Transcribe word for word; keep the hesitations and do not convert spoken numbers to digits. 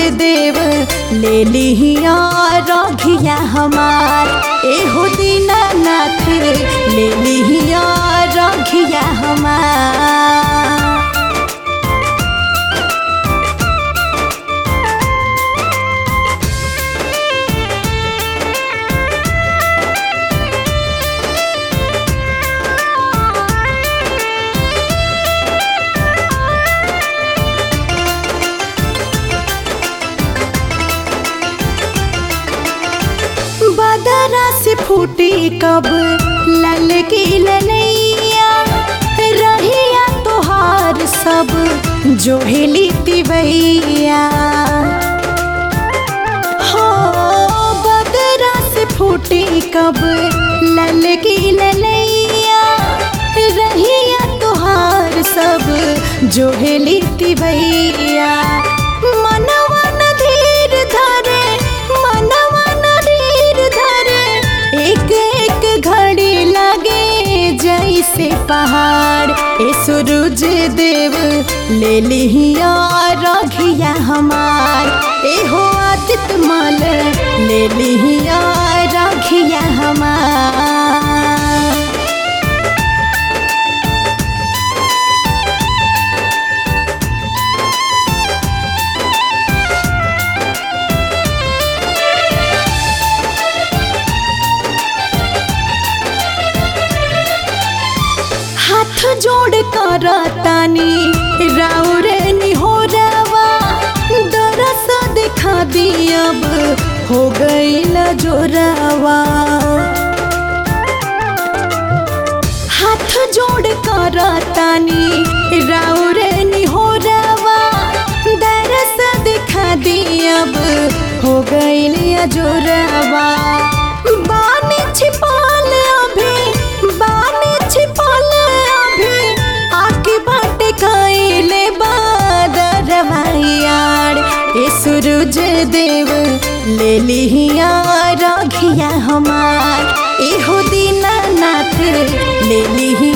देव ले लिया रघिया हमार। एहो दीनानाथ ले लिया रघिया हमार। बदरा से फूटी कब लल की ललैया, रहिया तोहार सब जोहेली तिवैया। हो बदरा से फूटी कब लल की ललैया, रहिया तोहार सब जोहेली तिवैया। मनवा न धीर धरे, मनवा एक एक घड़ी लगे जैसे पहाड़। ए सूरज देव ले लिया रघिया हमार। एहो आदित्य माल ले लिया रघिया हमार। हाथ जोड़ कर तानी राउर निहोरावा, दरस दिखा दी अब हो गईल जोरावा। हाथ जोड़ कर तानी राउर निहोरावा, दरस दिखा दी अब हो गईल जोरावा। बानी छिपाल अभी, बानी छिपाल खाइले बादरवा यार। ए सूरज देव ले लिया रघिया हमार। एहो दीनानाथ ले लिया